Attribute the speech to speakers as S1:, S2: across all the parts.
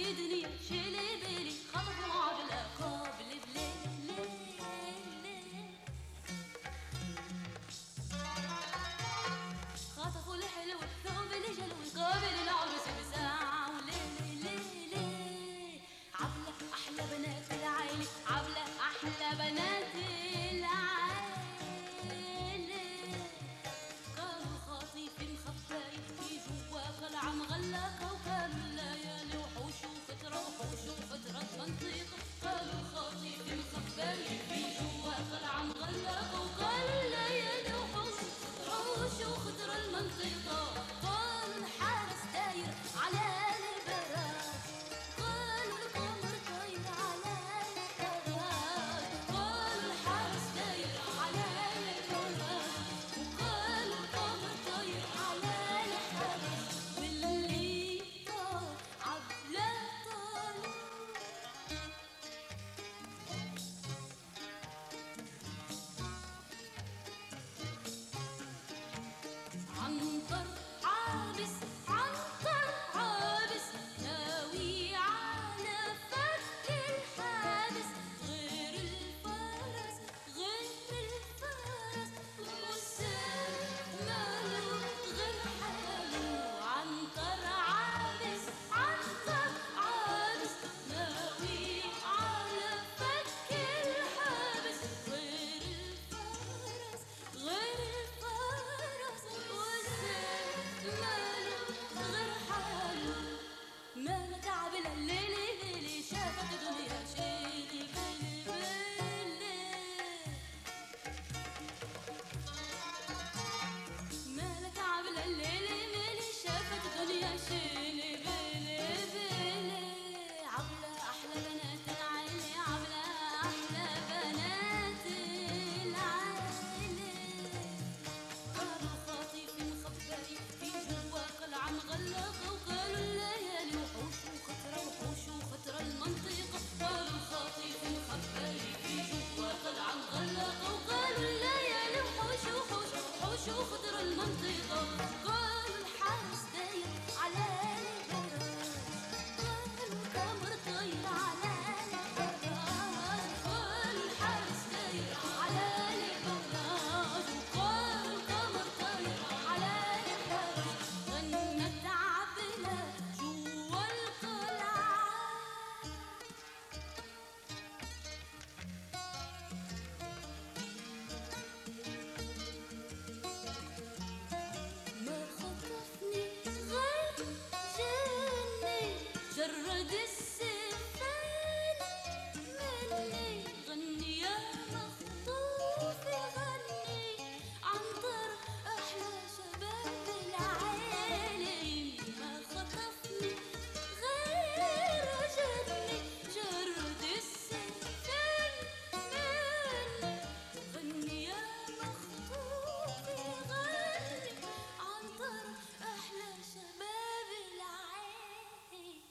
S1: دنيا شيلي بيلي خطفوا عبلة قابل بليل خطفوا الحلو الثوب الجلو قابل العرس بساعة وليل عبلة أحلى بنات العيلة عبلة أحلى بنات العيلة كانوا خاطفين خفايف في جوا قلعة مغلقة وكانوا الليالي وحوش وفترة منطقة كانوا خاطفين خفايف في جوا قلعة مغلقة وكانوا الليالي وحوش وخضرة المنطقة كان الحارس داير على البراج قالوا القمر طاير على البراج قالوا الحارس داير على البراج وقالوا القمر طاير على الحارس واللي طار عبلة طار عنتر عابس ناوي على فك الحابس غير الفرس والسيف ماله غير حاله عنتر عابس ناوي على فك الحابس غير الفرس والسيف ماله غير حاله مالك عبلة الليلي شافت دنيا شيلي مالك عبلة الليلي شافت دنيا شيلي عبلة أحلى بنات العيلة عبلة أحلى بنات العيلة كانوا خاطفين خباي في جوا قلعة مغلقة وقالوا الليالي وحوش وخطرة المنطقة كانوا خاطفين خباي في جوا قلعة مغلقة وقالوا الليالي وحوش وخطرة المنطقة قالوا الحارس داير على البراج قالوا القمر طاير على البراج قالوا الحارس داير على البراج وقالوا القمر طاير على البراج غنت عبلة جوا القلعة ما خطفني غير جني جرد السفين مني غني يا مخطوف غني عنتر أحلى شباب العالي ما خطفني غير جني جرد السفين مني غني يا مخطوف غني عنتر أحلى شباب العالي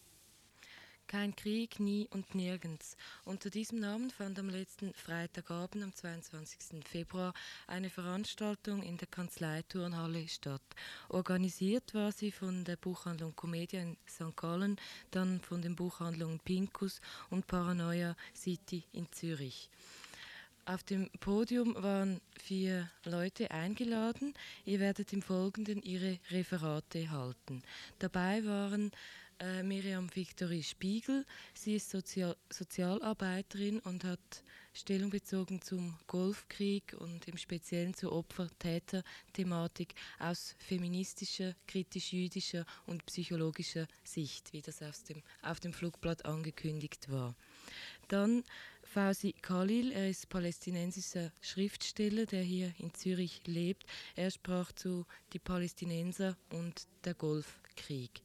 S2: Kein Krieg, nie und nirgends. Unter diesem Namen fand am letzten Freitagabend, am 22. Februar, eine Veranstaltung in der Kanzleiturnhalle statt. Organisiert war sie von der Buchhandlung Comedia in St. Gallen, dann von den Buchhandlungen Pincus und Paranoia City in Zürich. Auf dem Podium waren 4 Leute eingeladen. Ihr werdet im Folgenden ihre Referate halten. Dabei waren Miriam Victory Spiegel. Sie ist Sozialarbeiterin und hat Stellung bezogen zum Golfkrieg und im Speziellen zur Opfer-Täter-Thematik aus feministischer, kritisch-jüdischer und psychologischer Sicht, wie das auf dem Flugblatt angekündigt war. Dann Fauzi Khalil, er ist palästinensischer Schriftsteller, der hier in Zürich lebt. Er sprach zu die Palästinenser und der Golfkrieg.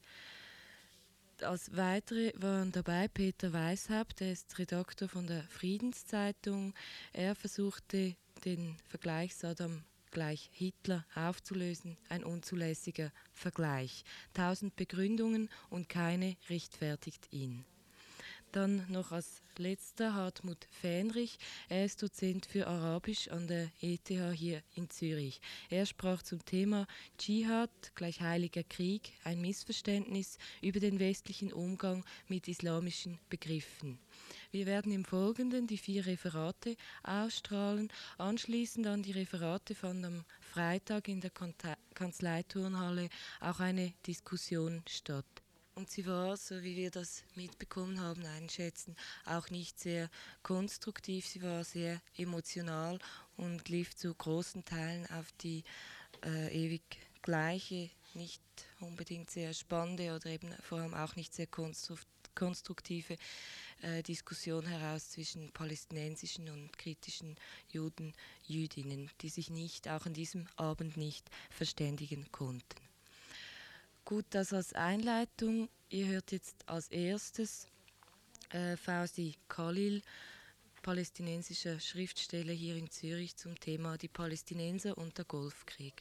S2: Als weitere waren dabei Peter Weishaupt, er ist Redakteur von der Friedenszeitung. Er versuchte den Vergleich Saddam gleich Hitler aufzulösen, ein unzulässiger Vergleich. 1000 Begründungen und keine rechtfertigt ihn. Dann noch als letzter Hartmut Fähnrich. Er ist Dozent für Arabisch an der ETH hier in Zürich. Er sprach zum Thema Dschihad, gleich Heiliger Krieg, ein Missverständnis über den westlichen Umgang mit islamischen Begriffen. Wir werden im Folgenden die 4 Referate ausstrahlen. Anschließend an die Referate fand am Freitag in der Kanzleiturnhalle auch eine Diskussion statt. Und sie war, so wie wir das mitbekommen haben, einschätzen, auch nicht sehr konstruktiv. Sie war sehr emotional und lief zu großen Teilen auf die ewig gleiche, nicht unbedingt sehr spannende oder eben vor allem auch nicht sehr konstruktive Diskussion heraus zwischen palästinensischen und kritischen Juden, Jüdinnen, die sich nicht, auch an diesem Abend nicht verständigen konnten. Gut, das als Einleitung. Ihr hört jetzt als erstes Fauzi Khalil, palästinensischer Schriftsteller hier in Zürich zum Thema die Palästinenser und der Golfkrieg.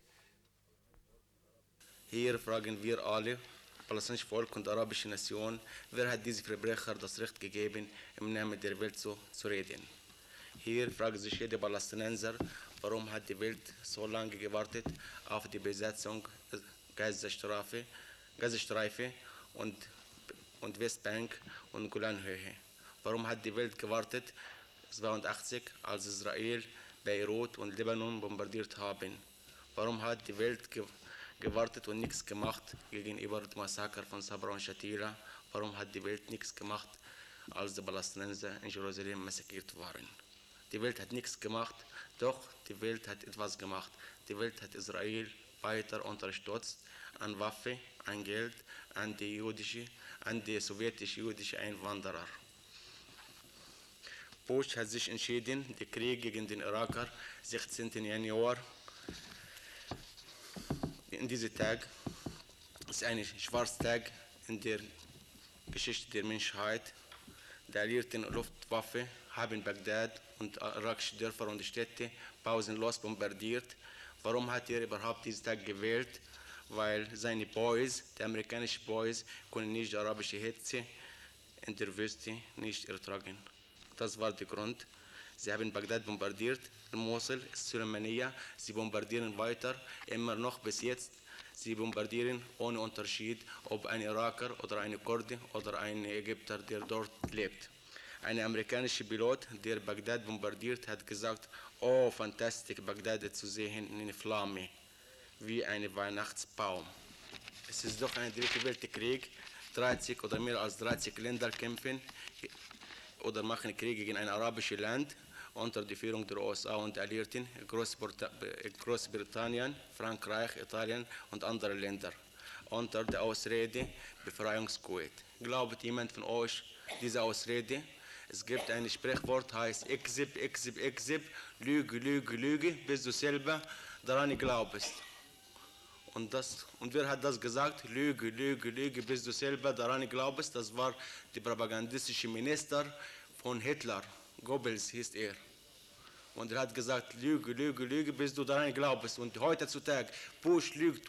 S3: Hier fragen wir alle, palästinensische Volk und arabische Nation, wer hat diese Verbrecher das Recht gegeben, im Namen der Welt zu reden? Hier fragt sich jeder Palästinenser, warum hat die Welt so lange gewartet auf die Besetzung Gazastreife und Westbank und Golanhöhe. Warum hat die Welt gewartet 1982, als Israel Beirut und Libanon bombardiert haben? Warum hat die Welt gewartet und nichts gemacht gegenüber dem Massaker von Sabra und Shatila? Warum hat die Welt nichts gemacht, als die Palästinenser in Jerusalem massakriert waren? Die Welt hat nichts gemacht, doch die Welt hat etwas gemacht. Die Welt hat Israel weiter unterstützt an Waffen, an Geld, an die sowjetisch-jüdische Einwanderer. Bush hat sich entschieden, den Krieg gegen den Iraker 16. Januar. In diesem Tag ist ein schwarzer Tag in der Geschichte der Menschheit. Die alliierten Luftwaffen haben Bagdad und irakische Dörfer und Städte pausenlos bombardiert. Warum hat er überhaupt diesen Tag gewählt? Weil seine Boys, die amerikanischen Boys, können nicht die arabische Hitze in der Wüste nicht ertragen. Das war der Grund. Sie haben Bagdad bombardiert, Mosul, Suleimania, sie bombardieren weiter, immer noch bis jetzt. Sie bombardieren ohne Unterschied, ob ein Iraker oder eine Kurde oder ein Ägypter, der dort lebt. Ein amerikanischer Pilot, der Bagdad bombardiert, hat gesagt, oh, fantastisch, Bagdad zu sehen in Flamme, wie ein Weihnachtsbaum. Es ist doch ein dritter Weltkrieg, 30 oder mehr als 30 Länder kämpfen oder machen Krieg gegen ein arabisches Land unter der Führung der USA und Alliierten, Großbritannien, Frankreich, Italien und andere Länder, unter der Ausrede Befreiungskuwait. Glaubt jemand von euch diese Ausrede? Es gibt ein Sprichwort, heißt Exib, Lüge, bis du selber daran glaubst. Und wer hat das gesagt? Lüge, bis du selber daran glaubst. Das war der propagandistische Minister von Hitler. Goebbels hieß er. Und er hat gesagt, Lüge, bis du daran glaubst. Und heutzutage, Bush lügt,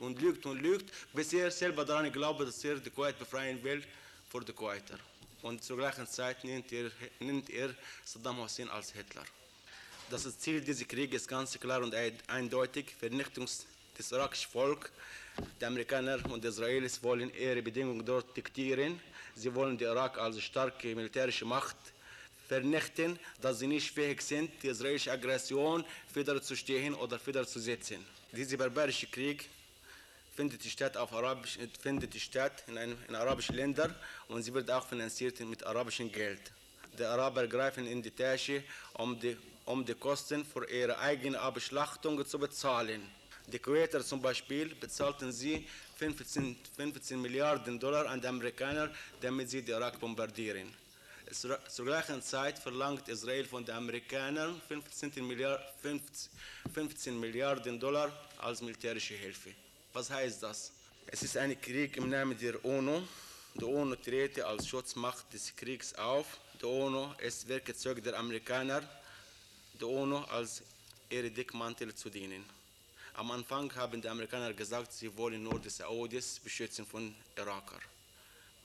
S3: bis er selber daran glaubt, dass er die Kuwait befreien will vor die Kuwaiter. Und zur gleichen Zeit nennt er Saddam Hussein als Hitler. Das Ziel dieses Krieges ist ganz klar und eindeutig: Vernichtung des irakischen Volkes. Die Amerikaner und die Israelis wollen ihre Bedingungen dort diktieren. Sie wollen den Irak als starke militärische Macht vernichten, dass sie nicht fähig sind, die israelische Aggression wieder zu stehen oder wieder zu setzen. Dieser barbarische Krieg findet statt in arabischen Ländern und sie wird auch finanziert mit arabischem Geld. Die Araber greifen in die Tasche, um die Kosten für ihre eigene Abschlachtung zu bezahlen. Die Kuwaiter zum Beispiel bezahlten sie 15 Milliarden Dollar an die Amerikaner, damit sie den Irak bombardieren. Zur gleichen Zeit verlangt Israel von den Amerikanern 15 Milliarden Dollar als militärische Hilfe. Was heißt das? Es ist ein Krieg im Namen der UNO. Die UNO tritt als Schutzmacht des Kriegs auf. Die UNO ist Werkzeug der Amerikaner, die UNO als ihre Deckmantel zu dienen. Am Anfang haben die Amerikaner gesagt, sie wollen nur die Saudis beschützen von Irakern.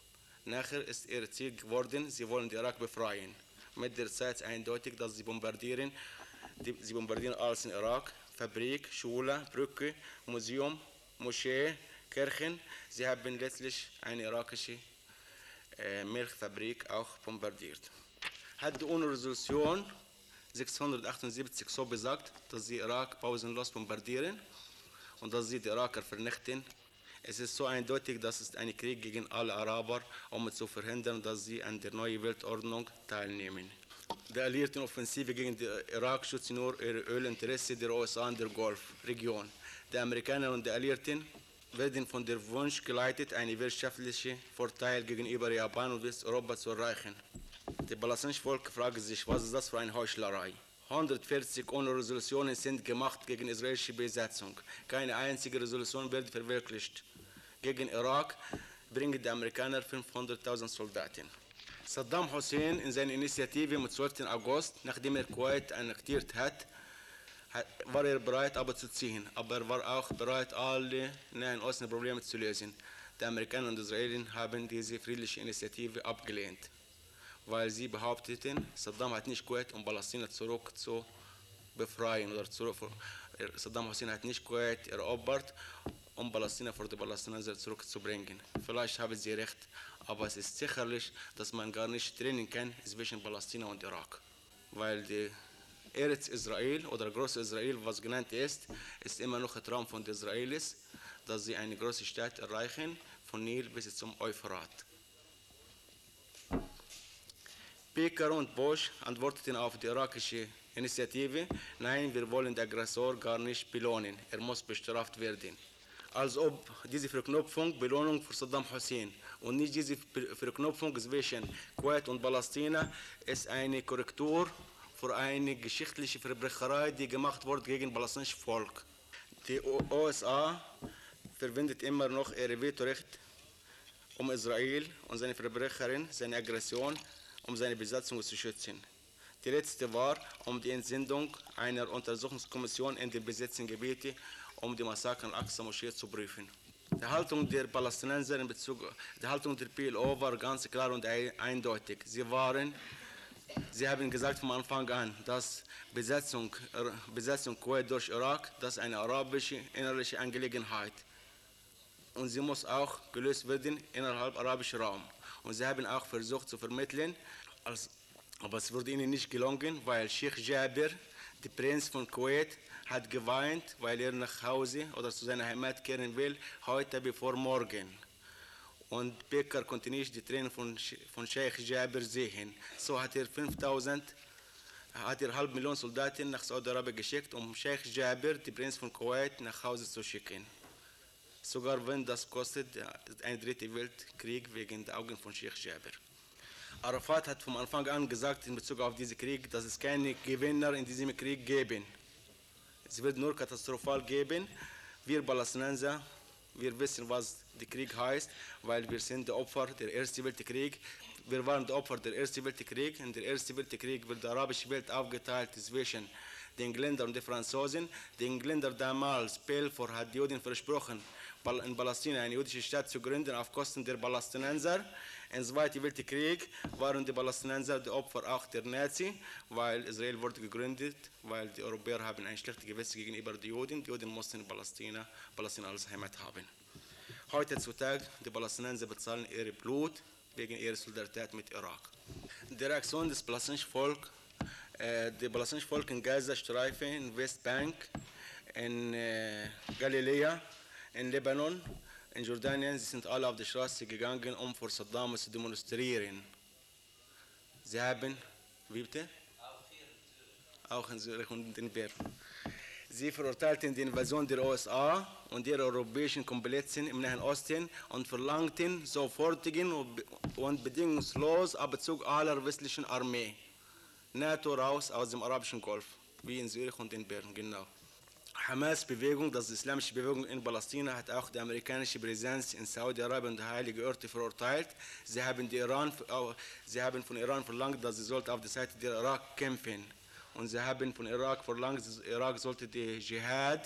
S3: Nachher ist ihr Ziel geworden, sie wollen den Irak befreien. Mit der Zeit ist eindeutig, dass sie bombardieren alles in Irak, Fabrik, Schule, Brücke, Museum, Moschee, Kirchen. Sie haben letztlich eine irakische Milchfabrik auch bombardiert. Hat die UNO-Resolution 678 so besagt, dass sie Irak pausenlos bombardieren und dass sie die Iraker vernichten. Es ist so eindeutig, dass es ein Krieg gegen alle Araber, um zu verhindern, dass sie an der neuen Weltordnung teilnehmen. Die alliierten Offensive gegen den Irak schützen nur ihre Ölinteresse der USA in der Golfregion. Die Amerikaner und die Alliierten werden von der Wunsch geleitet, einen wirtschaftlichen Vorteil gegenüber Japan und Westeuropa zu erreichen. Das palästinensische Volk fragt sich, was ist das für eine Heuchlerei? 140 UNO-Resolutionen sind gemacht gegen israelische Besetzung. Keine einzige Resolution wird verwirklicht. Gegen Irak bringen die Amerikaner 500.000 Soldaten. Saddam Hussein in seiner Initiative am 12. August, nachdem er Kuwait annektiert hat, war er bereit, abzuziehen. Aber er war auch bereit, alle Nahen Osten Probleme zu lösen. Die Amerikaner und Israelis haben diese friedliche Initiative abgelehnt, weil sie behaupteten, Saddam hat nicht Kuwait, um Palästina zurück zu befreien. Saddam Hussein hat nicht Kuwait erobert, um Palästina für die Palästinenser zurückzubringen. Vielleicht haben sie recht, aber es ist sicherlich, dass man gar nicht trennen kann zwischen Palästina und Irak. Weil die Eretz Israel oder große Israel, was genannt ist immer noch ein Traum von den Israelis, dass sie eine große Stadt erreichen, von Nil bis zum Euphrat. Becker und Bush antworteten auf die irakische Initiative, nein, wir wollen den Aggressor gar nicht belohnen, er muss bestraft werden. Als ob diese Verknüpfung Belohnung für Saddam Hussein und nicht diese Verknüpfung zwischen Kuwait und Palästina ist eine Korrektur für eine geschichtliche Verbrecherei, die gemacht wurde gegen das palästinensische Volk. Die USA verwendet immer noch ihr Vetorecht, um Israel und seine Verbrecherin, seine Aggression, um seine Besatzung zu schützen. Die letzte war um die Entsendung einer Untersuchungskommission in die besetzten Gebiete, um die Massaker in Al-Aqsa-Moschee zu prüfen. Die Haltung der Palästinenser in Bezug auf die Haltung der PLO war ganz klar und eindeutig. Sie haben gesagt von Anfang an, dass Besetzung Kuwait durch Irak, das ist eine arabische innerliche Angelegenheit. Und sie muss auch gelöst werden innerhalb arabischen Raum. Und sie haben auch versucht zu vermitteln, aber es wurde ihnen nicht gelungen, weil Sheikh Jabir, der Prinz von Kuwait, hat geweint, weil er nach Hause oder zu seiner Heimat kehren will, heute bevor morgen. Und Becker konnte nicht die Tränen von Sheikh Jabir sehen. So hat er 500.000 Soldaten nach Saudi-Arabien geschickt, um Sheikh Jabir, den Prinz von Kuwait, nach Hause zu schicken. Sogar wenn das kostet, ein dritter Weltkrieg wegen den Augen von Sheikh Jabir. Arafat hat von Anfang an gesagt in Bezug auf diesen Krieg, dass es keine Gewinner in diesem Krieg geben. Es wird nur katastrophal geben. Wir Palästinenser, wir wissen, was der Krieg heißt, weil wir sind die Opfer der Ersten Weltkrieg. Wir waren die Opfer der Ersten Weltkrieg. In der Ersten Weltkrieg wird die arabische Welt aufgeteilt zwischen den Engländern und den Franzosen. Die Engländer damals, Balfour hat Juden versprochen, in Palästina eine jüdische Stadt zu gründen auf Kosten der Palästinenser. Im Zweiten Weltkrieg waren die Palästinenser die Opfer auch der Nazi, weil Israel wurde gegründet, weil die Europäer haben ein schlechtes Gewissen gegenüber den Juden. Die Juden mussten Palästina als Heimat haben. Heutzutage die Palästinenser bezahlen ihr Blut wegen ihrer Solidarität mit Irak. Die Reaktion des palästinensischen Volkes, die palästinensische Volk in Gaza-Streifen, in Westbank, in Galiläa, in Libanon, in Jordanien, sie sind alle auf die Straße gegangen, um für Saddam zu demonstrieren. Sie haben, wie bitte? Auch in Zürich und in Bern. Sie verurteilten die Invasion der USA und ihrer europäischen Komplizen im Nahen Osten und verlangten sofortigen und bedingungslos Abzug aller westlichen Armee. NATO raus aus dem arabischen Golf, wie in Zürich und in Bern, genau. Hamas-Bewegung, das islamische Bewegung in Palästina, hat auch die amerikanische Präsenz in Saudi-Arabien und die Heilige Orte verurteilt. Sie haben von Iran verlangt, dass sie sollte auf der Seite der Irak kämpfen. Und sie haben von Irak verlangt, dass Irak sollte die Dschihad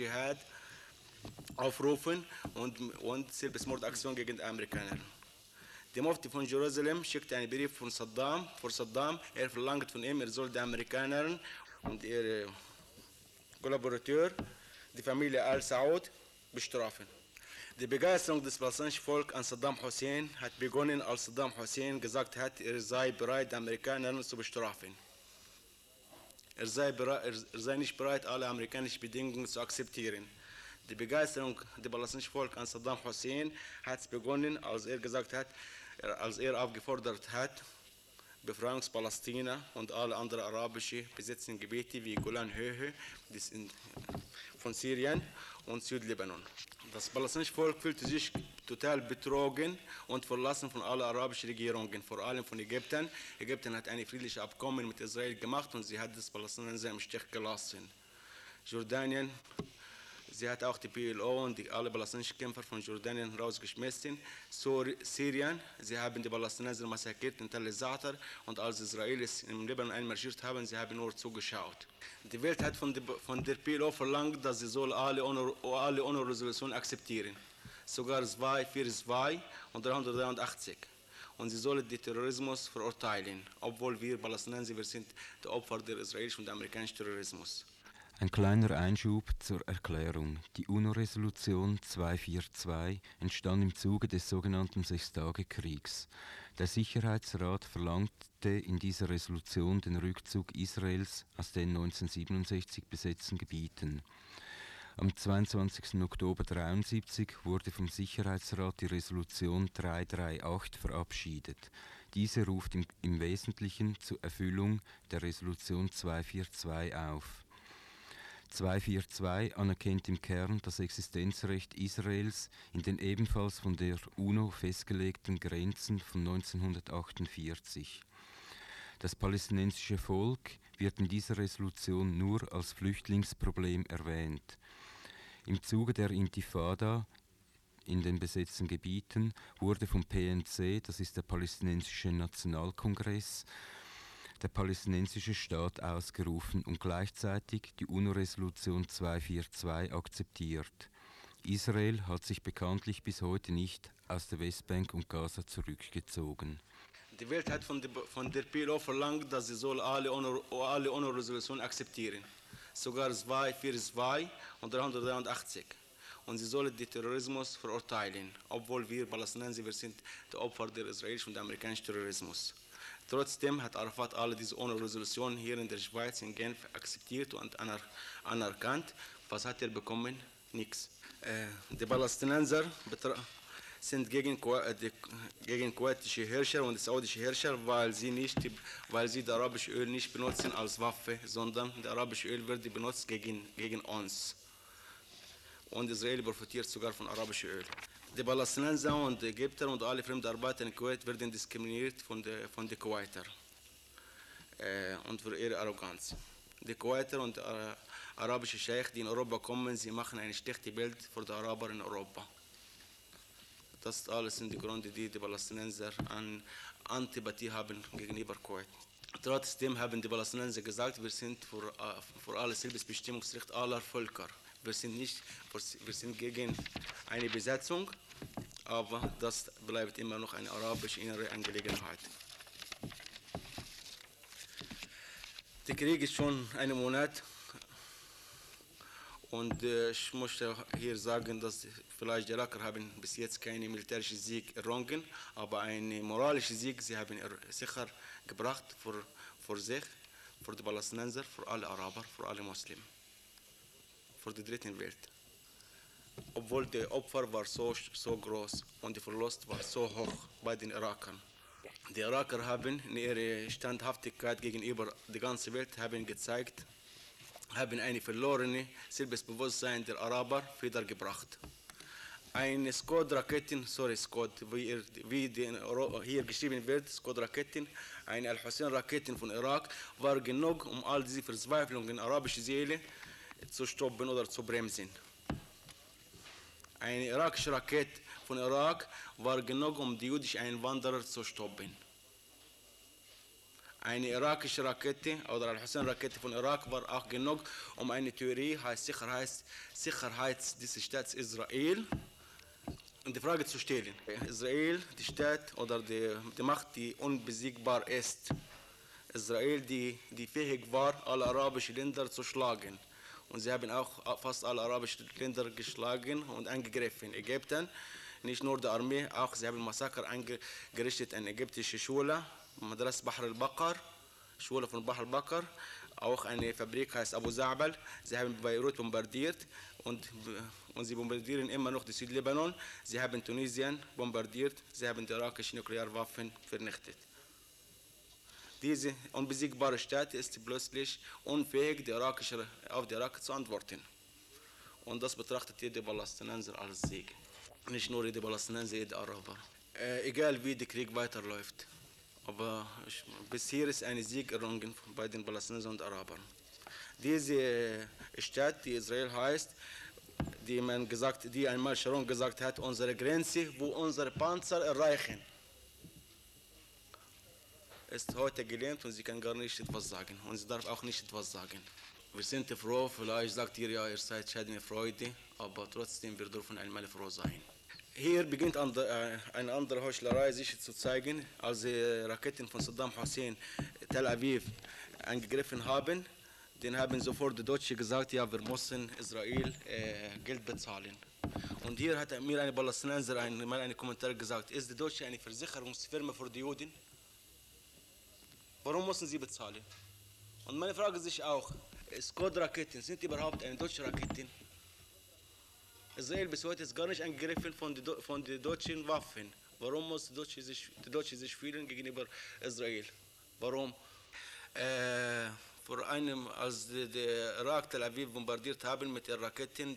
S3: aufrufen und Selbstmordaktion gegen die Amerikaner. Der Mufti von Jerusalem schickt einen Brief von Saddam. Er verlangt von ihm, er soll die Amerikaner und ihre Kollaborateur, die Familie al-Saud, bestrafen. Die Begeisterung des palästinensischen Volkes an Saddam Hussein hat begonnen, als Saddam Hussein gesagt hat, er sei bereit, die Amerikaner zu bestrafen. Er sei nicht bereit, alle amerikanischen Bedingungen zu akzeptieren. Die Begeisterung des palästinensischen Volkes an Saddam Hussein hat begonnen, als er gesagt hat, als er aufgefordert hat, Befreiungspalästina und alle anderen arabische besetzten Gebiete wie Golanhöhe von Syrien und Südlibanon. Das palästinensische Volk fühlte sich total betrogen und verlassen von allen arabischen Regierungen, vor allem von Ägypten. Ägypten hat ein friedliches Abkommen mit Israel gemacht und sie hat das Palästinenser im Stich gelassen. Jordanien, sie hat auch die PLO und alle palästinensischen Kämpfer von Jordanien rausgeschmissen. Syrien, sie haben die Palästinenser massakriert in Tel Zatar und als Israelis im Libanon einmarschiert haben, sie haben nur zugeschaut. Die Welt hat von der PLO verlangt, dass sie soll alle UNO-Resolutionen akzeptieren. Sogar 242 und 383. Und sie sollen den Terrorismus verurteilen, obwohl wir Palästinenser, wir sind die Opfer des israelischen und amerikanischen Terrorismus.
S4: Ein kleiner Einschub zur Erklärung. Die UNO-Resolution 242 entstand im Zuge des sogenannten Sechstagekriegs. Der Sicherheitsrat verlangte in dieser Resolution den Rückzug Israels aus den 1967 besetzten Gebieten. Am 22. Oktober 1973 wurde vom Sicherheitsrat die Resolution 338 verabschiedet. Diese ruft im Wesentlichen zur Erfüllung der Resolution 242 auf. 242 anerkennt im Kern das Existenzrecht Israels in den ebenfalls von der UNO festgelegten Grenzen von 1948. Das palästinensische Volk wird in dieser Resolution nur als Flüchtlingsproblem erwähnt. Im Zuge der Intifada in den besetzten Gebieten wurde vom PNC, das ist der Palästinensische Nationalkongress, der palästinensische Staat ausgerufen und gleichzeitig die UNO-Resolution 242 akzeptiert. Israel hat sich bekanntlich bis heute nicht aus der Westbank und Gaza zurückgezogen.
S3: Die Welt hat von der PLO verlangt, dass sie soll alle UNO-Resolutionen akzeptieren. Sogar 242 und 383. Und sie sollen den Terrorismus verurteilen, obwohl wir Palästinenser, wir sind die Opfer des israelischen und amerikanischen Terrorismus. Trotzdem hat Arafat alle diese UNO-Resolutionen hier in der Schweiz, in Genf, akzeptiert und anerkannt. Was hat er bekommen? Nichts. Die Palästinenser sind gegen kuwaitische Herrscher und saudische Herrscher, weil sie das arabische Öl nicht benutzen als Waffe, sondern das arabische Öl wird benutzt gegen uns. Und Israel profitiert sogar von arabischem Öl. Die Palästinenser und die Ägypter und alle fremden Arbeiter in Kuwait werden diskriminiert von den Kuwaiter und für ihre Arroganz. Die Kuwaiter und arabische Scheich, die in Europa kommen, sie machen ein schlechtes Bild für die Araber in Europa. Das alles sind die Gründe, die die Palästinenser an Antipathie haben gegenüber Kuwait. Trotzdem haben die Palästinenser gesagt, wir sind für alles Selbstbestimmungsrecht aller Völker. Wir sind gegen eine Besetzung, aber das bleibt immer noch eine arabische innere Angelegenheit. Der Krieg ist schon einen Monat und ich möchte hier sagen, dass vielleicht die Iraker haben bis jetzt keinen militärischen Sieg errungen, aber einen moralischen Sieg sie haben sicher gebracht für sich, für die Palästinenser, für alle Araber, für alle Muslime, für die dritte Welt. Obwohl der Opfer war so groß und der Verlust war so hoch bei den Irakern. Die Iraker haben in ihrer Standhaftigkeit gegenüber der ganzen Welt gezeigt, haben eine verlorene Selbstbewusstsein der Araber wiedergebracht. Eine Scud-Raketen, wie hier geschrieben wird, Scud-Raketen, eine Al-Hussein-Raketen von Irak, war genug, um all diese Verzweiflungen in arabischer Seele zu stoppen oder zu bremsen. Eine irakische Rakete von Irak war genug, um die jüdischen Einwanderer zu stoppen. Eine irakische Rakete oder Al-Hussein-Rakete von Irak war auch genug, um eine Theorie, Sicherheit des Staates Israel um die Frage zu stellen. Israel, die Stadt oder die Macht, die unbesiegbar ist. Israel, die fähig war, alle arabischen Länder zu schlagen. Und sie haben auch fast alle arabischen Länder geschlagen und angegriffen. Ägypten, nicht nur die Armee, auch sie haben Massaker angerichtet an ägyptische Schule, Madras Bahr al-Bakr, Schule von Bahr al-Bakr, auch eine Fabrik heißt Abu Za'bal. Sie haben Beirut bombardiert und sie bombardieren immer noch die Südlibanon. Sie haben Tunesien bombardiert, sie haben die irakische Nuklearwaffen vernichtet. Diese unbesiegbare Stadt ist plötzlich unfähig, auf die Irak zu antworten. Und das betrachtet jeder Palästinenser als Sieg. Nicht nur jeder Palästinenser, jeder Araber. Egal wie der Krieg weiterläuft. Aber bisher ist ein Sieg errungen bei den Palästinensern und Arabern. Diese Stadt, die Israel heißt, die einmal Sharon gesagt hat, unsere Grenze, wo unsere Panzer erreichen, ist heute gelähmt und sie kann gar nicht etwas sagen. Und sie darf auch nicht etwas sagen. Wir sind froh, vielleicht sagt ihr ja, ihr seid scheidende Freude, aber trotzdem, wir dürfen einmal froh sein. Hier beginnt eine andere Heuchlerei sich zu zeigen, als die Raketen von Saddam Hussein Tel Aviv angegriffen haben. Dann haben sofort die Deutschen gesagt, ja, wir müssen Israel Geld bezahlen. Und hier hat mir ein Palästinenser mal einen Kommentar gesagt, ist die Deutsche eine Versicherungsfirma für die Juden? Warum müssen sie bezahlen? Und meine Frage sich auch, Scud-Raketen, sind überhaupt eine deutsche Raketen? Israel bis heute ist gar nicht angegriffen von den deutschen Waffen. Warum muss die Deutschen sich fühlen gegenüber Israel? Warum? Als die Irak Tel Aviv bombardiert haben mit den Raketen,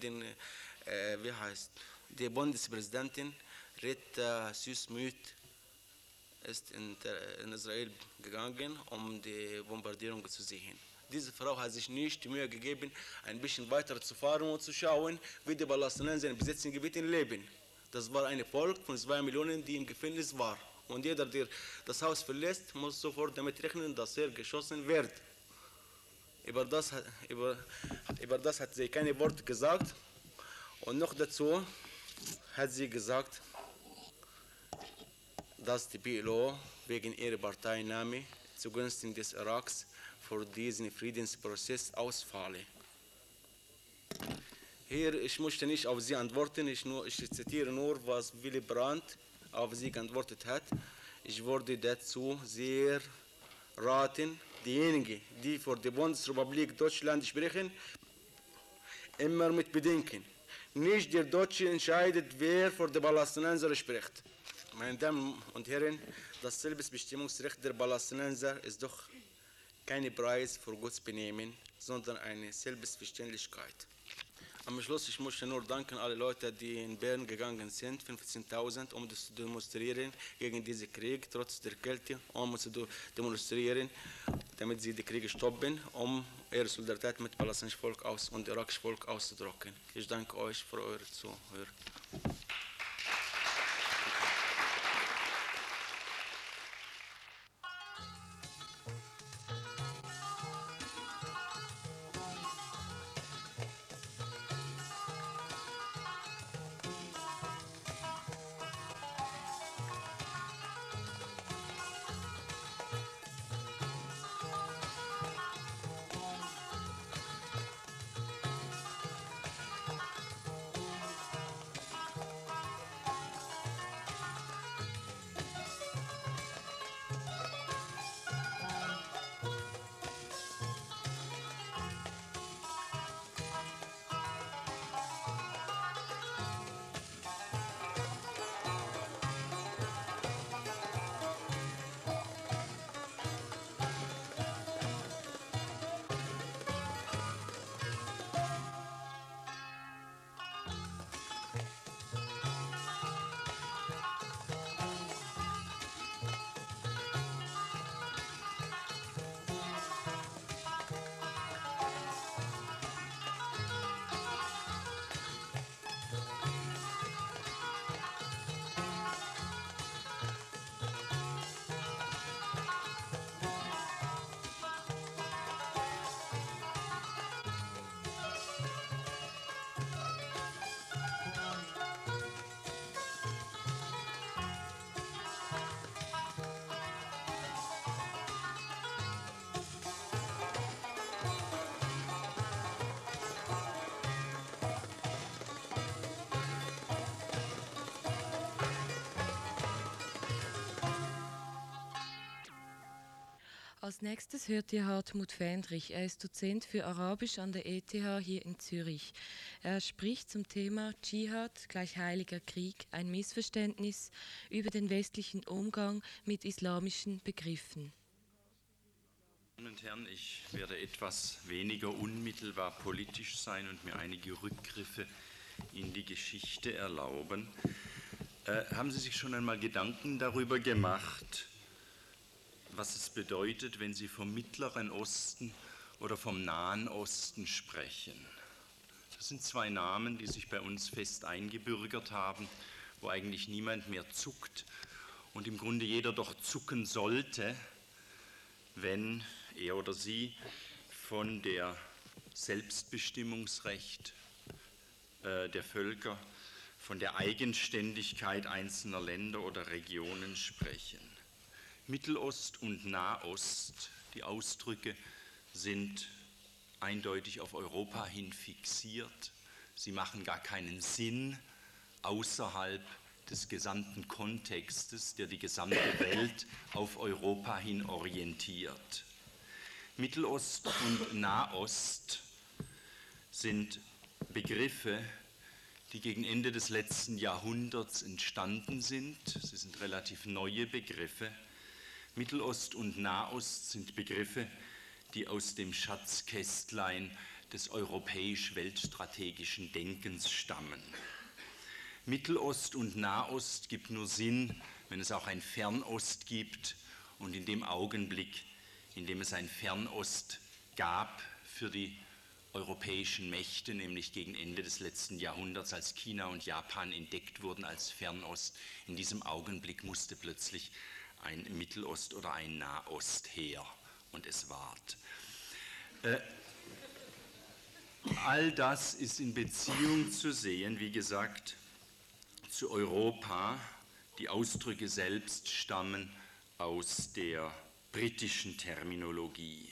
S3: die Bundespräsidentin Rita Süß-Müth ist in Israel gegangen, um die Bombardierung zu sehen. Diese Frau hat sich nicht die Mühe gegeben, ein bisschen weiter zu fahren und zu schauen, wie die Palästinenser in besetzten Gebieten leben. Das war ein Volk von 2 Millionen, die im Gefängnis war. Und jeder, der das Haus verlässt, muss sofort damit rechnen, dass er geschossen wird. Über das hat sie keine Worte gesagt. Und noch dazu hat sie gesagt, dass die PLO wegen ihrer Parteinahme zugunsten des Iraks für diesen Friedensprozess ausfalle. Hier, ich möchte nicht auf sie antworten, ich zitiere nur, was Willy Brandt auf sie geantwortet hat. Ich würde dazu sehr raten, diejenigen, die für die Bundesrepublik Deutschland sprechen, immer mit bedenken. Nicht der Deutsche entscheidet, wer für die Palästinenser spricht. Meine Damen und Herren, das Selbstbestimmungsrecht der Palästinenser ist doch kein Preis für Gutsbenehmen, sondern eine Selbstverständlichkeit. Am Schluss, ich möchte nur danken alle Leute, die in Bern gegangen sind, 15.000, um zu demonstrieren gegen diesen Krieg, trotz der Kälte, um zu demonstrieren, damit sie den Krieg stoppen, um ihre Solidarität mit dem palästinensischen Volk und dem irakischen Volk auszudrücken. Ich danke euch für eure Zuhören.
S2: Als nächstes hört ihr Hartmut Fendrich. Er ist Dozent für Arabisch an der ETH hier in Zürich. Er spricht zum Thema Dschihad gleich Heiliger Krieg, ein Missverständnis über den westlichen Umgang mit islamischen Begriffen.
S5: Meine Damen und Herren, ich werde etwas weniger unmittelbar politisch sein und mir einige Rückgriffe in die Geschichte erlauben. Haben Sie sich schon einmal Gedanken darüber gemacht, was es bedeutet, wenn Sie vom Mittleren Osten oder vom Nahen Osten sprechen? Das sind zwei Namen, die sich bei uns fest eingebürgert haben, wo eigentlich niemand mehr zuckt und im Grunde jeder doch zucken sollte, wenn er oder sie von der Selbstbestimmungsrecht der Völker, von der Eigenständigkeit einzelner Länder oder Regionen sprechen. Mittelost und Nahost, die Ausdrücke sind eindeutig auf Europa hin fixiert. Sie machen gar keinen Sinn außerhalb des gesamten Kontextes, der die gesamte Welt auf Europa hin orientiert. Mittelost und Nahost sind Begriffe, die gegen Ende des letzten Jahrhunderts entstanden sind. Sie sind relativ neue Begriffe. Mittelost und Nahost sind Begriffe, die aus dem Schatzkästlein des europäisch-weltstrategischen Denkens stammen. Mittelost und Nahost gibt nur Sinn, wenn es auch ein Fernost gibt und in dem Augenblick, in dem es ein Fernost gab für die europäischen Mächte, nämlich gegen Ende des letzten Jahrhunderts, als China und Japan entdeckt wurden als Fernost, in diesem Augenblick musste plötzlich ein Mittelost oder ein Nahost her und es ward. All das ist in Beziehung zu sehen, wie gesagt, zu Europa. Die Ausdrücke selbst stammen aus der britischen Terminologie.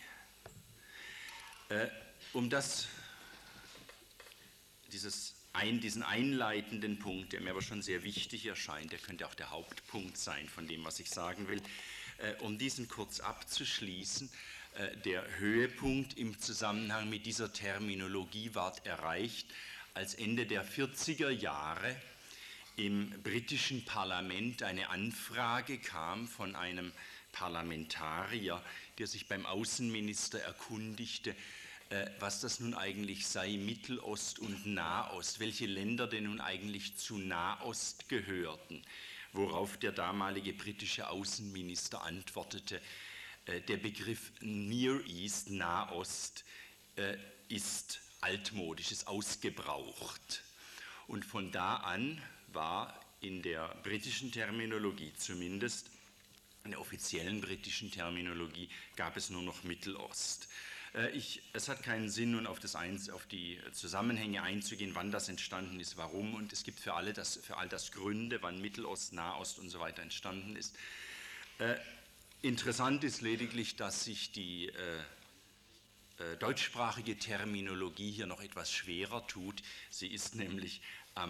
S5: Diesen einleitenden Punkt, der mir aber schon sehr wichtig erscheint, der könnte auch der Hauptpunkt sein von dem, was ich sagen will, um diesen kurz abzuschließen, der Höhepunkt im Zusammenhang mit dieser Terminologie ward erreicht, als Ende der 40er Jahre im britischen Parlament eine Anfrage kam von einem Parlamentarier, der sich beim Außenminister erkundigte, was das nun eigentlich sei, Mittelost und Nahost, welche Länder denn nun eigentlich zu Nahost gehörten, worauf der damalige britische Außenminister antwortete, der Begriff Near East, Nahost, ist altmodisch, ist ausgebraucht. Und von da an war in der britischen Terminologie zumindest, in der offiziellen britischen Terminologie, gab es nur noch Mittelost. Es hat keinen Sinn, nun auf die Zusammenhänge einzugehen, wann das entstanden ist, warum, und es gibt für all das Gründe, wann Mittelost, Nahost und so weiter entstanden ist. Interessant ist lediglich, dass sich die deutschsprachige Terminologie hier noch etwas schwerer tut. Sie ist nämlich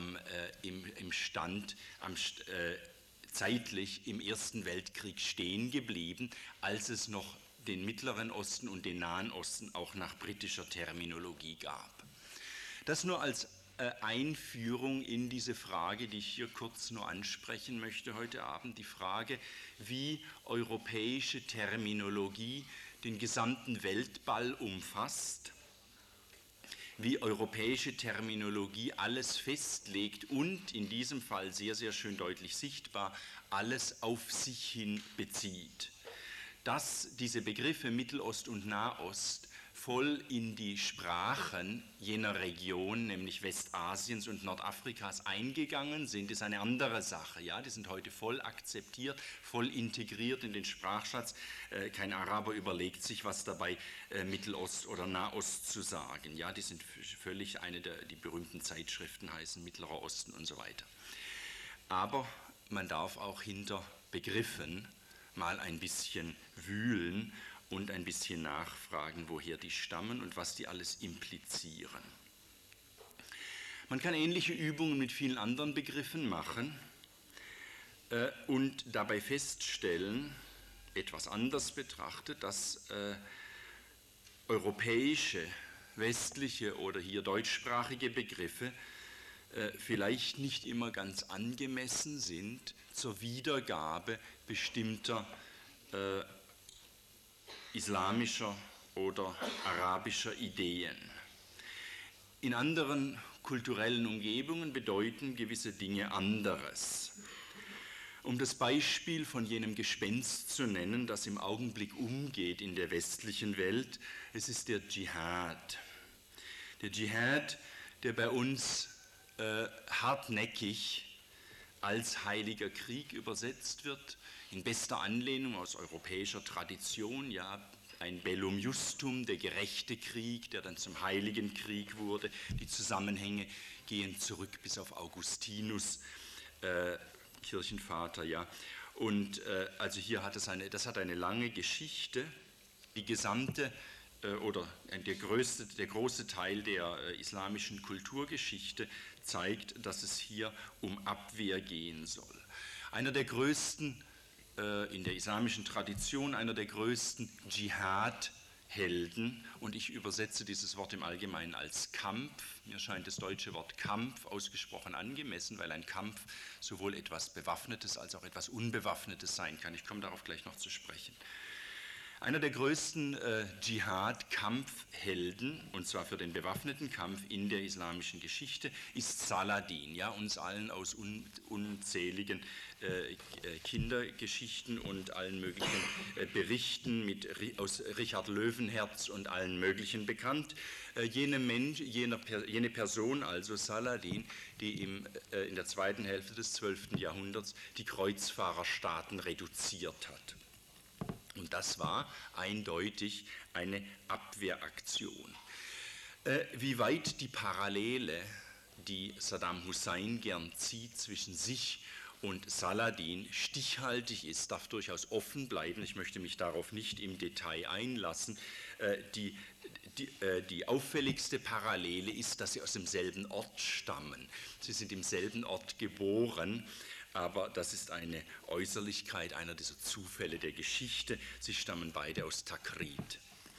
S5: zeitlich im Ersten Weltkrieg stehen geblieben, als es noch den Mittleren Osten und den Nahen Osten auch nach britischer Terminologie gab. Das nur als Einführung in diese Frage, die ich hier kurz nur ansprechen möchte heute Abend, die Frage, wie europäische Terminologie den gesamten Weltball umfasst, wie europäische Terminologie alles festlegt und in diesem Fall sehr, sehr schön deutlich sichtbar alles auf sich hin bezieht. Dass diese Begriffe Mittelost und Nahost voll in die Sprachen jener Region, nämlich Westasiens und Nordafrikas, eingegangen sind, ist eine andere Sache. Ja, die sind heute voll akzeptiert, voll integriert in den Sprachschatz. Kein Araber überlegt sich, was dabei Mittelost oder Nahost zu sagen. Ja, die sind völlig die berühmten Zeitschriften heißen Mittlerer Osten und so weiter. Aber man darf auch hinter Begriffen mal ein bisschen wühlen und ein bisschen nachfragen, woher die stammen und was die alles implizieren. Man kann ähnliche Übungen mit vielen anderen Begriffen machen und dabei feststellen, etwas anders betrachtet, dass europäische, westliche oder hier deutschsprachige Begriffe vielleicht nicht immer ganz angemessen sind zur Wiedergabe bestimmter islamischer oder arabischer Ideen. In anderen kulturellen Umgebungen bedeuten gewisse Dinge anderes. Um das Beispiel von jenem Gespenst zu nennen, das im Augenblick umgeht in der westlichen Welt, es ist der Dschihad. Der Dschihad, der bei uns hartnäckig als heiliger Krieg übersetzt wird, in bester Anlehnung aus europäischer Tradition, ja, ein Bellum Justum, der gerechte Krieg, der dann zum heiligen Krieg wurde. Die Zusammenhänge gehen zurück bis auf Augustinus, Kirchenvater, ja. Und also hier hat das hat eine lange Geschichte. Die gesamte oder der große Teil der islamischen Kulturgeschichte zeigt, dass es hier um Abwehr gehen soll. Einer der größten in der islamischen Tradition, einer der größten Dschihad-Helden, und ich übersetze dieses Wort im Allgemeinen als Kampf. Mir scheint das deutsche Wort Kampf ausgesprochen angemessen, weil ein Kampf sowohl etwas Bewaffnetes als auch etwas Unbewaffnetes sein kann. Ich komme darauf gleich noch zu sprechen. Einer der größten Dschihad-Kampfhelden, und zwar für den bewaffneten Kampf in der islamischen Geschichte, ist Saladin, ja, uns allen aus unzähligen Kindergeschichten und allen möglichen Berichten aus Richard Löwenherz und allen möglichen bekannt. Jene Person, also Saladin, die in der zweiten Hälfte des 12. Jahrhunderts die Kreuzfahrerstaaten reduziert hat. Und das war eindeutig eine Abwehraktion. Wie weit die Parallele, die Saddam Hussein gern zieht zwischen sich und Saladin, stichhaltig ist, darf durchaus offen bleiben. Ich möchte mich darauf nicht im Detail einlassen. Die auffälligste Parallele ist, dass sie aus demselben Ort stammen. Sie sind im selben Ort geboren. Aber das ist eine Äußerlichkeit, einer dieser Zufälle der Geschichte. Sie stammen beide aus Takrit.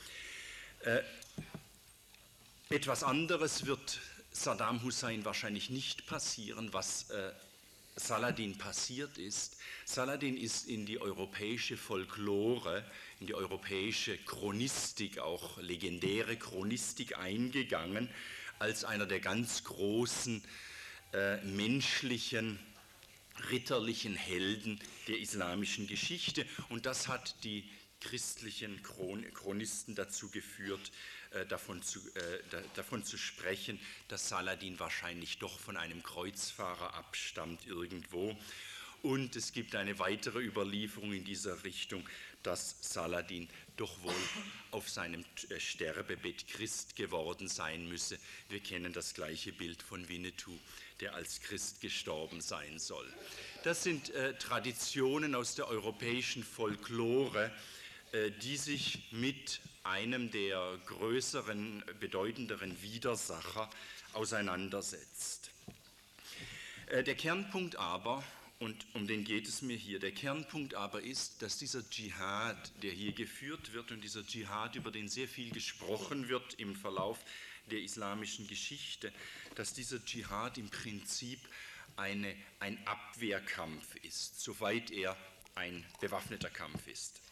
S5: Etwas anderes wird Saddam Hussein wahrscheinlich nicht passieren, was Saladin passiert ist. Saladin ist in die europäische Folklore, in die europäische Chronistik, auch legendäre Chronistik eingegangen, als einer der ganz großen menschlichen ritterlichen Helden der islamischen Geschichte, und das hat die christlichen Chronisten dazu geführt, davon zu sprechen, dass Saladin wahrscheinlich doch von einem Kreuzfahrer abstammt irgendwo. Und es gibt eine weitere Überlieferung in dieser Richtung, dass Saladin doch wohl auf seinem Sterbebett Christ geworden sein müsse. Wir kennen das gleiche Bild von Winnetou, der als Christ gestorben sein soll. Das sind Traditionen aus der europäischen Folklore, die sich mit einem der größeren, bedeutenderen Widersacher auseinandersetzt. Der Kernpunkt aber, und um den geht es mir hier, der Kernpunkt aber ist, dass dieser Dschihad, der hier geführt wird, und dieser Dschihad, über den sehr viel gesprochen wird im Verlauf der islamischen Geschichte, dass dieser Dschihad im Prinzip ein Abwehrkampf ist, soweit er ein bewaffneter Kampf ist.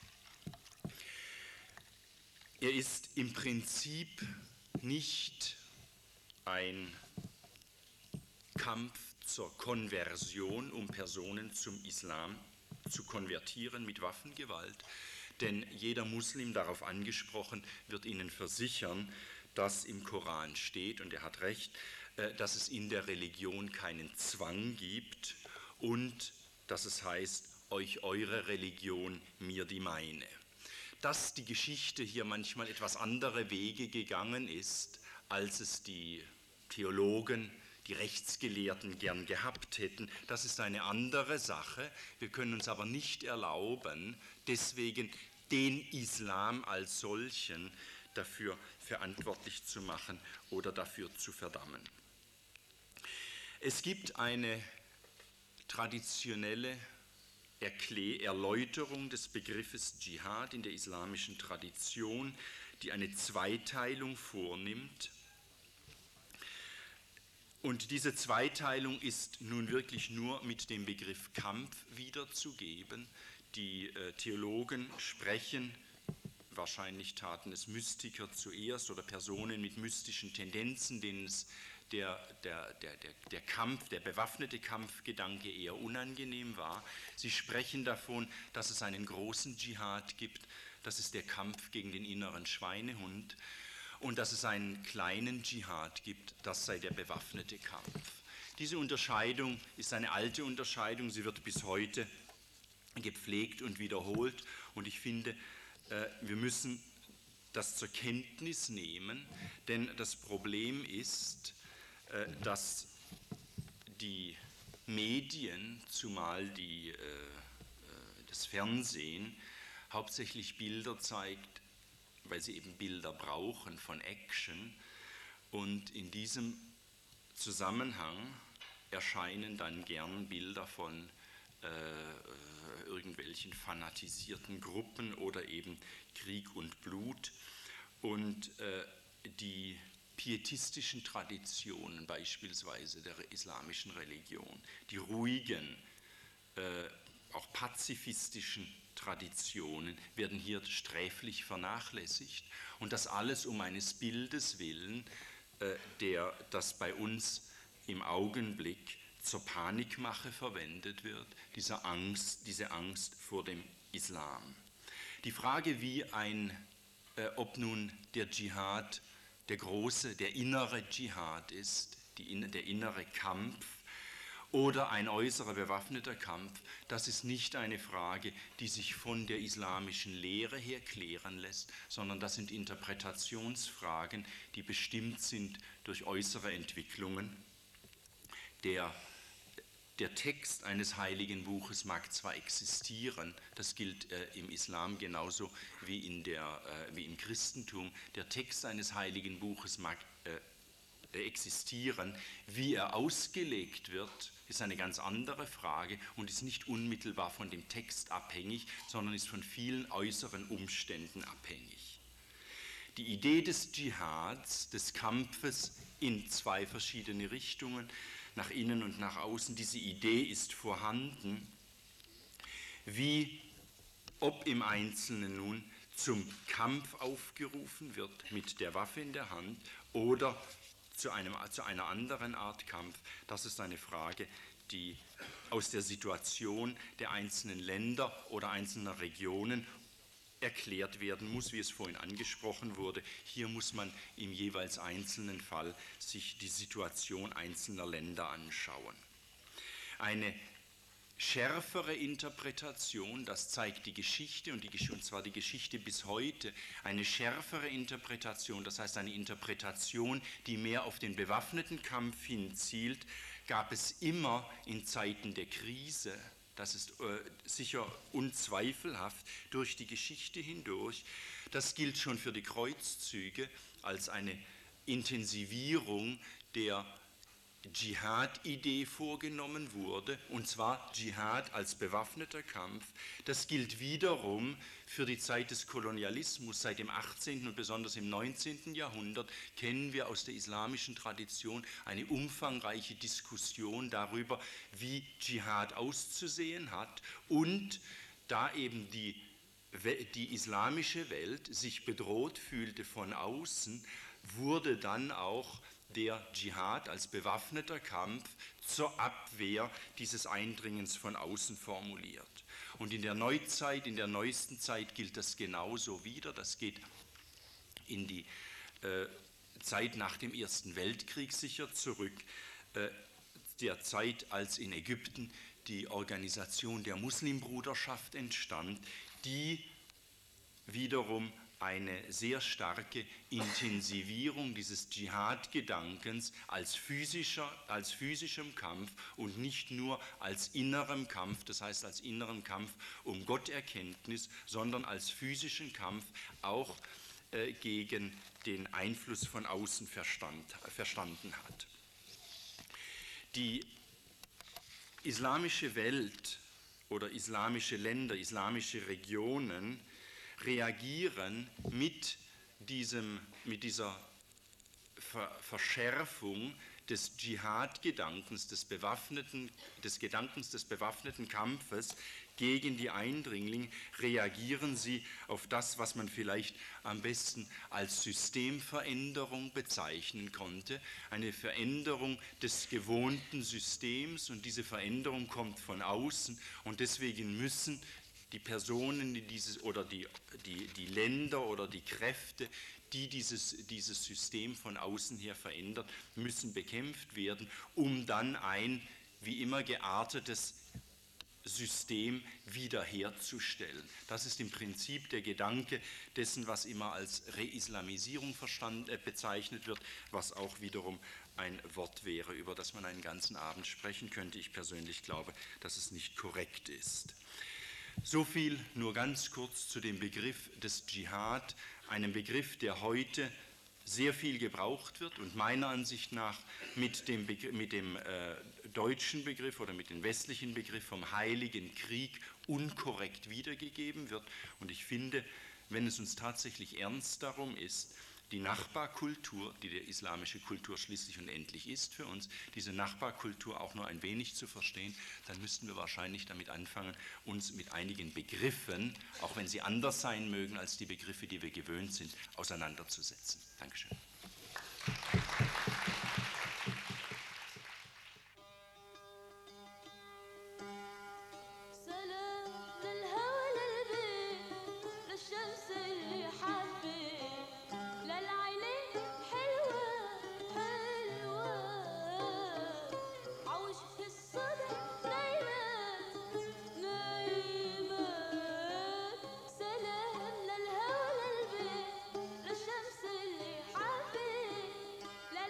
S5: Er ist im Prinzip nicht ein Kampf zur Konversion, um Personen zum Islam zu konvertieren mit Waffengewalt, denn jeder Muslim, darauf angesprochen, wird Ihnen versichern, dass im Koran steht, und er hat recht, dass es in der Religion keinen Zwang gibt und dass es heißt, euch eure Religion, mir die meine. Dass die Geschichte hier manchmal etwas andere Wege gegangen ist, als es die Theologen, die Rechtsgelehrten gern gehabt hätten, das ist eine andere Sache. Wir können uns aber nicht erlauben, deswegen den Islam als solchen dafür verantwortlich zu machen oder dafür zu verdammen. Es gibt eine traditionelle Erläuterung des Begriffes Dschihad in der islamischen Tradition, die eine Zweiteilung vornimmt. Und diese Zweiteilung ist nun wirklich nur mit dem Begriff Kampf wiederzugeben. Die Theologen sprechen, wahrscheinlich taten es Mystiker zuerst oder Personen mit mystischen Tendenzen, denen es der Kampf, der bewaffnete Kampfgedanke eher unangenehm war. Sie sprechen davon, dass es einen großen Dschihad gibt, das ist der Kampf gegen den inneren Schweinehund, und dass es einen kleinen Dschihad gibt, das sei der bewaffnete Kampf. Diese Unterscheidung ist eine alte Unterscheidung, sie wird bis heute gepflegt und wiederholt, und ich finde, wir müssen das zur Kenntnis nehmen, denn das Problem ist, dass die Medien, zumal das Fernsehen, hauptsächlich Bilder zeigt, weil sie eben Bilder brauchen von Action, und in diesem Zusammenhang erscheinen dann gern Bilder von irgendwelchen fanatisierten Gruppen oder eben Krieg und Blut, und die pietistischen Traditionen beispielsweise der islamischen Religion, die ruhigen, auch pazifistischen Traditionen werden hier sträflich vernachlässigt, und das alles um eines Bildes willen, das bei uns im Augenblick zur Panikmache verwendet wird, diese Angst vor dem Islam. Die Frage, ob nun der Dschihad der innere Dschihad ist, der innere Kampf, oder ein äußerer bewaffneter Kampf, das ist nicht eine Frage, die sich von der islamischen Lehre her klären lässt, sondern das sind Interpretationsfragen, die bestimmt sind durch äußere Entwicklungen. Der Text eines heiligen Buches mag zwar existieren, das gilt im Islam genauso wie im Christentum, der Text eines heiligen Buches mag existieren, wie er ausgelegt wird, ist eine ganz andere Frage und ist nicht unmittelbar von dem Text abhängig, sondern ist von vielen äußeren Umständen abhängig. Die Idee des Dschihads, des Kampfes in zwei verschiedene Richtungen, nach innen und nach außen, diese Idee ist vorhanden, ob im Einzelnen nun zum Kampf aufgerufen wird mit der Waffe in der Hand oder zu einer anderen Art Kampf, das ist eine Frage, die aus der Situation der einzelnen Länder oder einzelner Regionen erklärt werden muss, wie es vorhin angesprochen wurde. Hier muss man im jeweils einzelnen Fall sich die Situation einzelner Länder anschauen. Eine schärfere Interpretation, das zeigt die Geschichte, und zwar die Geschichte bis heute, eine schärfere Interpretation, das heißt eine Interpretation, die mehr auf den bewaffneten Kampf hinzielt, gab es immer in Zeiten der Krise. Das ist sicher unzweifelhaft durch die Geschichte hindurch. Das gilt schon für die Kreuzzüge als eine Intensivierung der Dschihad-Idee vorgenommen wurde, und zwar Dschihad als bewaffneter Kampf. Das gilt wiederum für die Zeit des Kolonialismus. Seit dem 18. und besonders im 19. Jahrhundert kennen wir aus der islamischen Tradition eine umfangreiche Diskussion darüber, wie Dschihad auszusehen hat, und da eben die islamische Welt sich bedroht fühlte von außen, wurde dann auch der Dschihad als bewaffneter Kampf zur Abwehr dieses Eindringens von außen formuliert. Und in der Neuzeit, in der neuesten Zeit gilt das genauso wieder. Das geht in die Zeit nach dem Ersten Weltkrieg sicher zurück, der Zeit, als in Ägypten die Organisation der Muslimbruderschaft entstand, die wiederum eine sehr starke Intensivierung dieses Dschihad-Gedankens als physischem Kampf und nicht nur als innerem Kampf, das heißt als innerem Kampf um Gotterkenntnis, sondern als physischen Kampf auch gegen den Einfluss von außen verstanden hat. Die islamische Welt oder islamische Länder, islamische Regionen reagieren mit dieser Verschärfung des Dschihad-Gedankens, des Gedankens des bewaffneten Kampfes gegen die Eindringlinge, reagieren sie auf das, was man vielleicht am besten als Systemveränderung bezeichnen konnte, eine Veränderung des gewohnten Systems, und diese Veränderung kommt von außen, und deswegen müssen die Personen, oder die Länder oder die Kräfte, die dieses System von außen her verändern, müssen bekämpft werden, um dann ein wie immer geartetes System wiederherzustellen. Das ist im Prinzip der Gedanke dessen, was immer als Reislamisierung bezeichnet wird, was auch wiederum ein Wort wäre, über das man einen ganzen Abend sprechen könnte. Ich persönlich glaube, dass es nicht korrekt ist. So viel nur ganz kurz zu dem Begriff des Dschihad, einem Begriff, der heute sehr viel gebraucht wird und meiner Ansicht nach mit dem deutschen Begriff oder mit dem westlichen Begriff vom Heiligen Krieg unkorrekt wiedergegeben wird. Und ich finde, wenn es uns tatsächlich ernst darum ist, die Nachbarkultur, die der islamische Kultur schließlich und endlich ist für uns, diese Nachbarkultur auch nur ein wenig zu verstehen, dann müssten wir wahrscheinlich damit anfangen, uns mit einigen Begriffen, auch wenn sie anders sein mögen als die Begriffe, die wir gewöhnt sind, auseinanderzusetzen. Dankeschön.
S1: للهوى للبيت للشمس اللي حبيت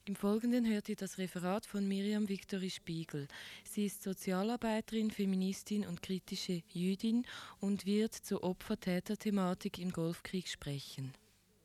S2: Im Folgenden hört ihr das Referat von Miriam Victory Spiegel. Sie ist Sozialarbeiterin, Feministin und kritische Jüdin und wird zur Opfer-Täter-Thematik im Golfkrieg sprechen.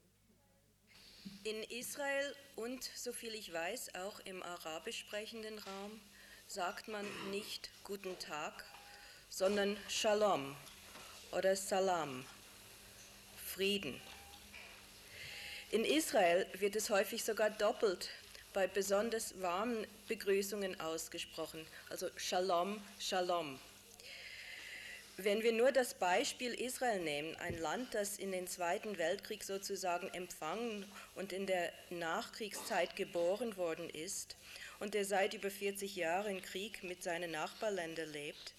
S6: In Israel und, soviel ich weiß, auch im arabisch sprechenden Raum sagt man nicht Guten Tag, sondern Shalom oder Salam, Frieden. In Israel wird es häufig sogar doppelt bei besonders warmen Begrüßungen ausgesprochen, also Shalom, Shalom. Wenn wir nur das Beispiel Israel nehmen, ein Land, das in den Zweiten Weltkrieg sozusagen empfangen und in der Nachkriegszeit geboren worden ist und der seit über 40 Jahren im Krieg mit seinen Nachbarländern lebt,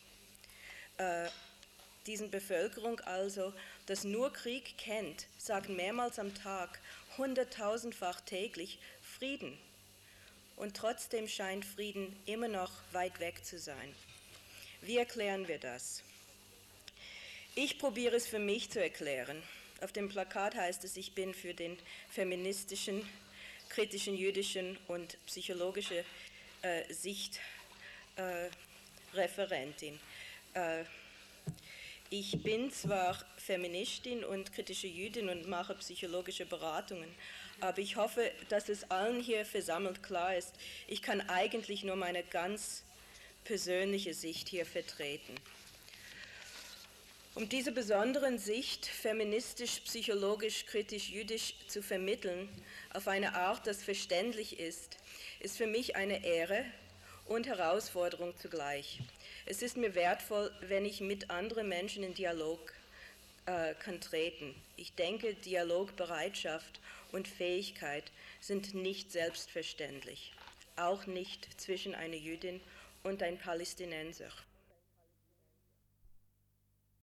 S6: diesen Bevölkerung also, das nur Krieg kennt, sagt mehrmals am Tag, 100.000-fach täglich Frieden. Und trotzdem scheint Frieden immer noch weit weg zu sein. Wie erklären wir das? Ich probiere es für mich zu erklären. Auf dem Plakat heißt es, ich bin für den feministischen, kritischen, jüdischen und psychologische Sicht Referentin. Ich bin zwar Feministin und kritische Jüdin und mache psychologische Beratungen, aber ich hoffe, dass es allen hier versammelt klar ist, ich kann eigentlich nur meine ganz persönliche Sicht hier vertreten. Um diese besonderen Sicht feministisch, psychologisch, kritisch, jüdisch zu vermitteln, auf eine Art, das verständlich ist für mich eine Ehre und Herausforderung zugleich. Es ist mir wertvoll, wenn ich mit anderen Menschen in Dialog kann treten. Ich denke, Dialogbereitschaft und Fähigkeit sind nicht selbstverständlich, auch nicht zwischen einer Jüdin und einem Palästinenser.